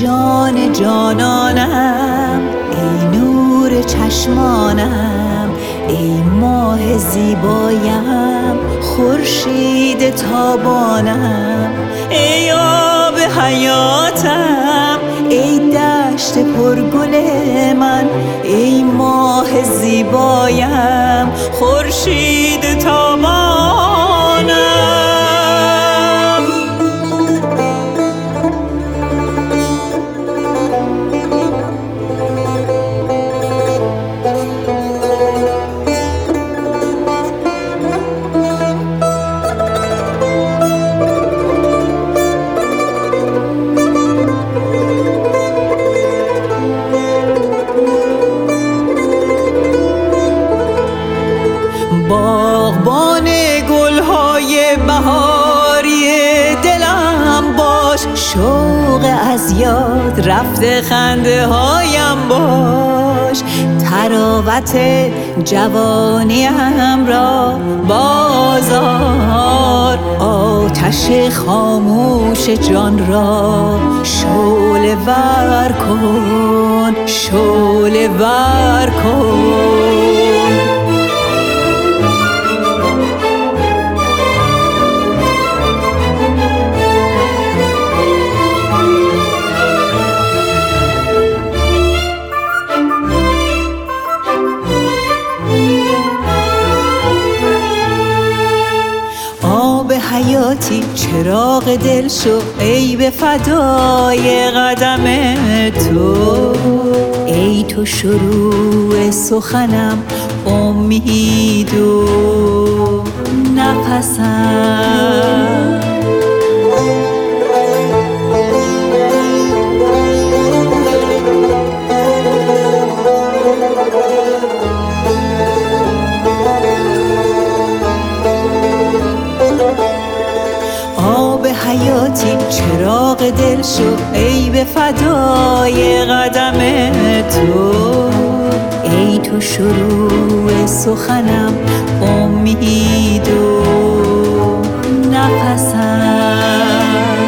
جان جانانم، ای نور چشمانم، ای ماه زیبایم، خورشید تابانم، ای آب حیاتم، ای دشت پرگل من، ای ماه زیبایم، خورشید تابانم. باغبان گلهای بهاری دلم باش، شوق از یاد رفته خنده هایم باش، تراوت جوانیم را بازار، آتش خاموش جان را شعله ور کن، شعله ور کن. حیاتی چراغ دل شو، ای به فدای قدم تو، ای تو شروع سخنم، امید و نفسم. حیاتی چراغ دل شو، ای به فدای قدم تو، ای تو شروع سخنم، امید و نفسم.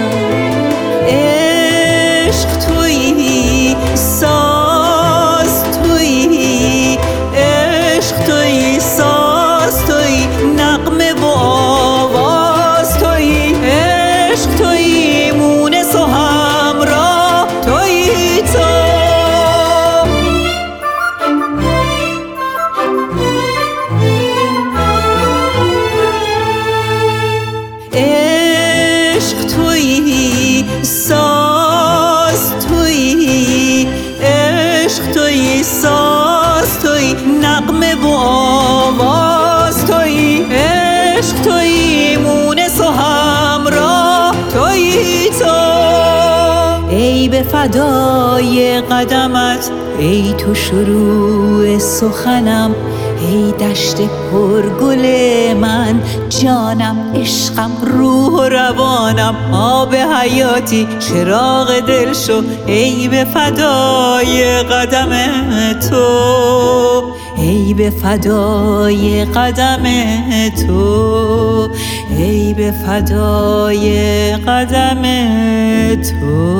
عشق تویی، ساز تویی، عشق تویی، ساز تویی، نغمه و آواز تویی، عشق تویی، مونس و همراه تویی تو. عشق تویی، ساز تویی، عشق تویی، ساز تویی، نغمه و آواز تویی، عشق تویی، مونس و همراه تویی تو. ای به فدای قدمت، ای تو شروع سخنم، ای دشت پرگل من، جانم، عشقم، روح و روانم، آب حیاتی چراغ دل شو، ای به فدای قدم تو، ای به فدای قدم تو، ای به فدای قدم تو.